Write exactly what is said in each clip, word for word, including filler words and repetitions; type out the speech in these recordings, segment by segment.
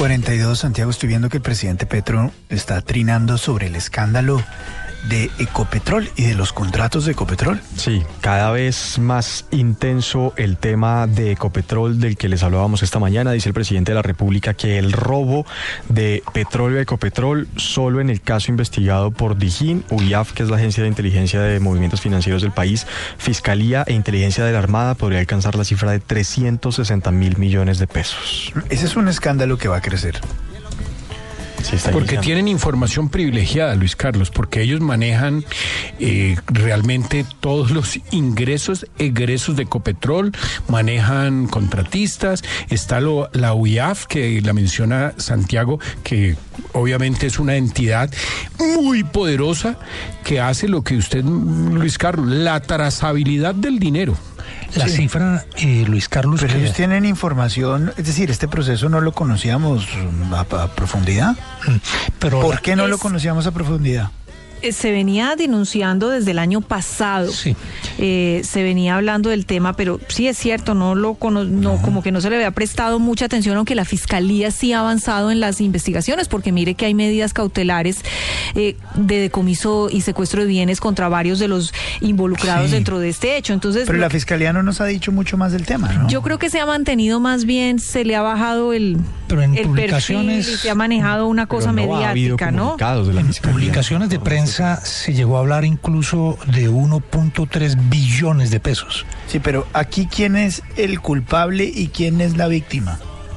cuarenta y dos, Santiago, estoy viendo que el presidente Petro está trinando sobre el escándalo de Ecopetrol y de los contratos de Ecopetrol. Sí, cada vez más intenso el tema de Ecopetrol del que les hablábamos esta mañana. Dice el presidente de la República que el robo de petróleo a Ecopetrol, solo en el caso investigado por DIGIN, U I A F, que es la Agencia de Inteligencia de Movimientos Financieros del país, Fiscalía e Inteligencia de la Armada, podría alcanzar la cifra de trescientos sesenta mil millones de pesos. Ese es un escándalo que va a crecer. Sí, porque tienen información privilegiada, Luis Carlos, porque ellos manejan eh, realmente todos los ingresos, egresos de Ecopetrol, manejan contratistas, está lo, la U I A F, que la menciona Santiago, que obviamente es una entidad muy poderosa que hace lo que usted, Luis Carlos, la trazabilidad del dinero. La sí. cifra, eh, Luis Carlos... Pero que... ellos tienen información, es decir, este proceso no lo conocíamos a, a profundidad. Pero ¿Por la... qué no es... lo conocíamos a profundidad? Se venía denunciando desde el año pasado, sí. eh, se venía hablando del tema, pero sí es cierto, no lo cono- no, como que no se le había prestado mucha atención, aunque la Fiscalía sí ha avanzado en las investigaciones, porque mire que hay medidas cautelares eh, de decomiso y secuestro de bienes contra varios de los involucrados sí. dentro de este hecho. Entonces, pero la Fiscalía no nos ha dicho mucho más del tema, ¿no? Yo creo que se ha mantenido más bien, se le ha bajado el, pero en el publicaciones, perfil y se ha manejado una cosa no mediática, ¿no? De la en publicaciones de prensa se llegó a hablar incluso de uno punto tres billones de pesos. Sí, pero aquí ¿quién es el culpable y quién es la víctima?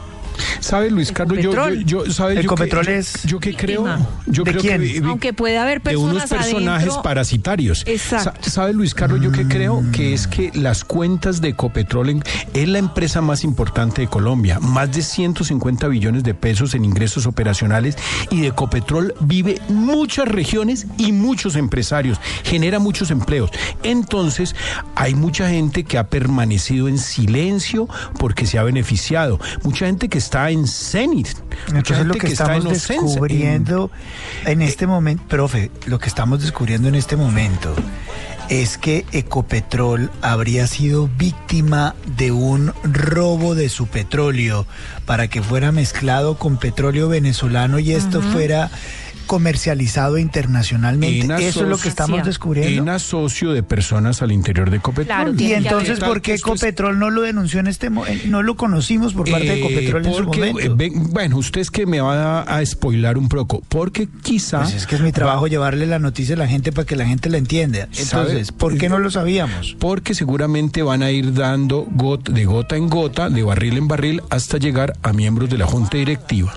¿Sabe, Luis Carlos? Yo, yo, yo, ¿sabe, Ecopetrol yo que, es... Yo, yo que creo... Yo ¿De creo quién? Que, Aunque puede haber personas de unos personajes adentro... parasitarios. Exacto. ¿Sabe, Luis Carlos? Yo que creo que es que las cuentas de Ecopetrol en, es la empresa más importante de Colombia. Más de ciento cincuenta billones de pesos en ingresos operacionales, y de Ecopetrol vive muchas regiones y muchos empresarios. Genera muchos empleos. Entonces, hay mucha gente que ha permanecido en silencio porque se ha beneficiado. Mucha gente que está en cenit. Entonces lo que, que estamos descubriendo en, en este momento, profe, lo que estamos descubriendo en este momento es que Ecopetrol habría sido víctima de un robo de su petróleo para que fuera mezclado con petróleo venezolano y esto uh-huh. fuera comercializado internacionalmente. Asocio, Eso es lo que estamos descubriendo. En asocio de personas al interior de Ecopetrol. Claro, y entonces, ¿por qué Ecopetrol es... no lo denunció en este momento? No lo conocimos por parte eh, de Ecopetrol porque, en su momento. Eh, ven, bueno, usted es que me va a, a spoilar un poco, porque quizá... Pues es que es mi trabajo llevarle la noticia a la gente para que la gente la entienda. Entonces, ¿por qué no lo sabíamos? Porque seguramente van a ir dando got, de gota en gota, de barril en barril, hasta llegar a miembros de la Junta Directiva.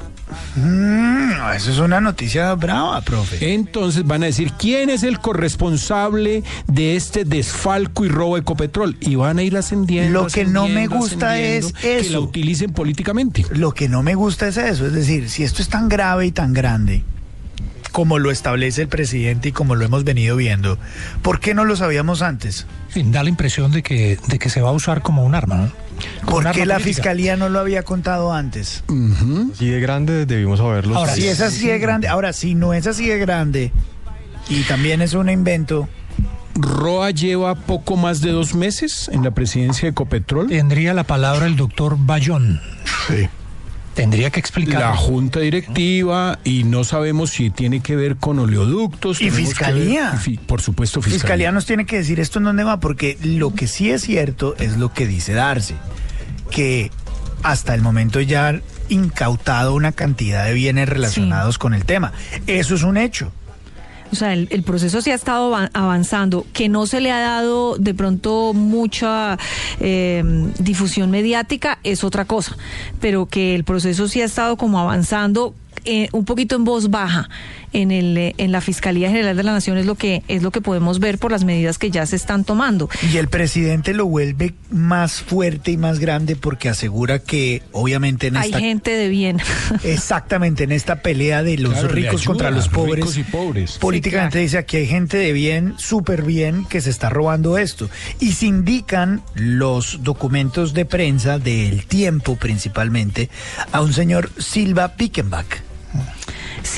Mm, eso es una noticia brava, profe. Entonces van a decir, ¿quién es el corresponsable de este desfalco y robo de Ecopetrol? Y van a ir ascendiendo. Lo que no me gusta es eso. Que la utilicen políticamente. Lo que no me gusta es eso. Es decir, si esto es tan grave y tan grande, como lo establece el presidente y como lo hemos venido viendo, ¿por qué no lo sabíamos antes? Sí, da la impresión de que, de que se va a usar como un arma, ¿no? ¿Por qué la política? Fiscalía no lo había contado antes? Uh-huh. Así de grande debimos haberlo. Ahora, si es así de grande, ahora si no es así de grande y también es un invento. Roa lleva poco más de dos meses en la presidencia de Ecopetrol. Tendría la palabra el doctor Bayón. Sí. Tendría que explicar. La junta directiva, y no sabemos si tiene que ver con oleoductos. Y fiscalía. Ver, y fi, por supuesto, fiscalía. Fiscalía nos tiene que decir esto en dónde va, porque lo que sí es cierto es lo que dice Darcy, que hasta el momento ya han incautado una cantidad de bienes relacionados sí. con el tema. Eso es un hecho. O sea, el, el proceso sí ha estado avanzando, que no se le ha dado de pronto mucha eh, difusión mediática es otra cosa, pero que el proceso sí ha estado como avanzando eh, un poquito en voz baja en el eh, en la Fiscalía General de la Nación es lo que es lo que podemos ver por las medidas que ya se están tomando. Y el presidente lo vuelve más fuerte y más grande porque asegura que obviamente en esta... hay gente de bien. Exactamente, en esta pelea de los claro, ricos ayuda, contra los pobres, ricos y pobres. Políticamente sí, claro. Dice aquí hay gente de bien, súper bien, que se está robando esto. Y se indican los documentos de prensa del Tiempo principalmente a un señor Silva Pickenbach. Sí.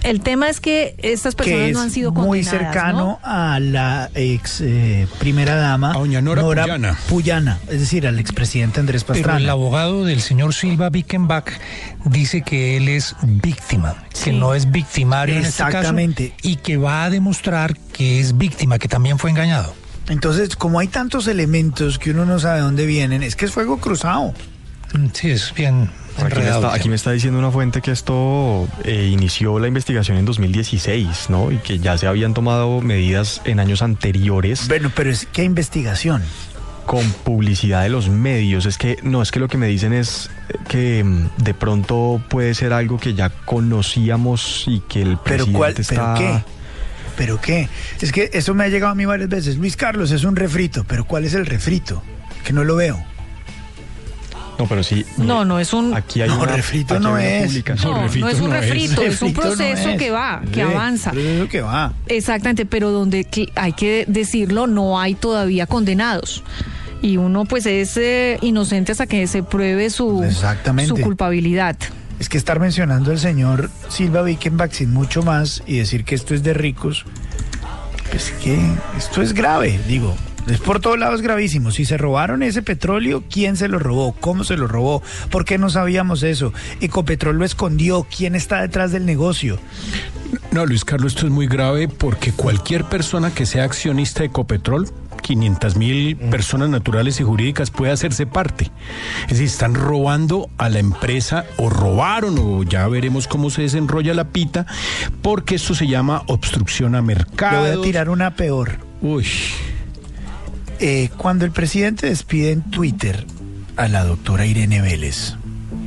El tema es que estas personas no han sido condenadas, muy cercano, ¿no?, a la ex eh, primera dama, a doña Nora, Nora Puyana. Puyana, es decir, al expresidente Andrés Pastrana. Pero el abogado del señor Silva Vickenbach dice que él es víctima, sí, que no es victimario en este caso, y que va a demostrar que es víctima, que también fue engañado. Entonces, como hay tantos elementos que uno no sabe de dónde vienen, es que es fuego cruzado. Sí, es bien aquí me, está, aquí me está diciendo una fuente que esto eh, inició la investigación en dos mil dieciséis, ¿no? Y que ya se habían tomado medidas en años anteriores. Bueno, pero es ¿qué investigación? Con publicidad de los medios. Es que, no, es que lo que me dicen es que de pronto puede ser algo que ya conocíamos y que el presidente ¿Pero cuál, está... ¿Pero qué? ¿Pero qué? Es que eso me ha llegado a mí varias veces. Luis Carlos, es un refrito. ¿Pero cuál es el refrito? Que no lo veo. No, pero sí. No, no es un... Aquí hay no, una, refrito aquí no hay una es. No, no, no es un refrito, es, es un proceso no es. que va, que sí, avanza. Un proceso que va. Exactamente, pero donde hay que decirlo, no hay todavía condenados. Y uno pues es eh, inocente hasta que se pruebe su, su culpabilidad. Es que estar mencionando al señor Silva Vickenbach sin mucho más y decir que esto es de ricos, pues que esto es grave, digo. Es por todos lados gravísimo. Si se robaron ese petróleo, ¿quién se lo robó? ¿Cómo se lo robó? ¿Por qué no sabíamos eso? Ecopetrol lo escondió. ¿Quién está detrás del negocio? No, Luis Carlos, esto es muy grave porque cualquier persona que sea accionista de Ecopetrol, quinientas mil personas naturales y jurídicas, puede hacerse parte. Es decir, están robando a la empresa, o robaron, o ya veremos cómo se desenrolla la pita, porque esto se llama obstrucción a mercado. Le voy a tirar una peor. Uy... Eh, cuando el presidente despide en Twitter a la doctora Irene Vélez,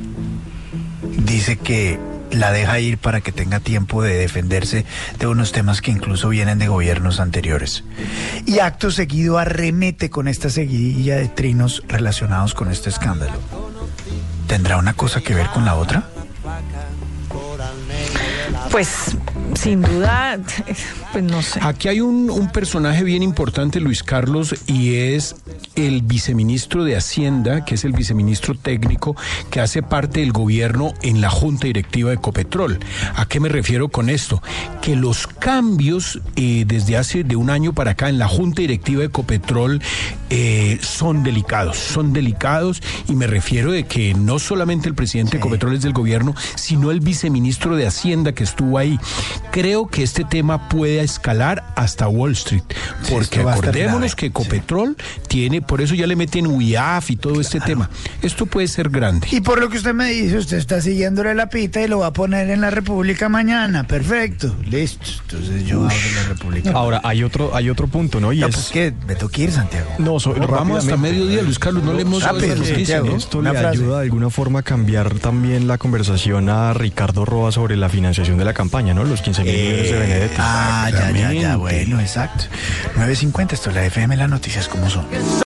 dice que la deja ir para que tenga tiempo de defenderse de unos temas que incluso vienen de gobiernos anteriores. Y acto seguido arremete con esta seguidilla de trinos relacionados con este escándalo. ¿Tendrá una cosa que ver con la otra? Pues sin duda, pues no sé. Aquí hay un, un personaje bien importante, Luis Carlos, y es el viceministro de Hacienda, que es el viceministro técnico que hace parte del gobierno en la Junta Directiva de Ecopetrol. ¿A qué me refiero con esto? Que los cambios eh, desde hace de un año para acá en la Junta Directiva de Ecopetrol eh, son delicados, son delicados, y me refiero de que no solamente el presidente sí. de Ecopetrol es del gobierno, sino el viceministro de Hacienda que estuvo ahí. Creo que este tema puede escalar hasta Wall Street, porque sí, acordémonos que Ecopetrol sí. tiene, por eso ya le meten U I A F y todo este claro. tema. Esto puede ser grande. Y por lo que usted me dice, usted está siguiéndole la pita y lo va a poner en la República mañana. Perfecto, listo. Entonces yo abro la República. Ahora, hay otro, hay otro punto, ¿no? Y no, es... pues que me toca ir, Santiago. No, so, no vamos hasta mediodía, Luis Carlos, no, no le hemos dado esa noticia. ¿no? Esto le frase. ayuda de alguna forma a cambiar también la conversación a Ricardo Roa sobre la financiación de la campaña, ¿no? Los quince mil millones de Benedetti. Ah, ya, ya, ya, bueno, exacto. nueve cincuenta, esto es la F M, las noticias como son.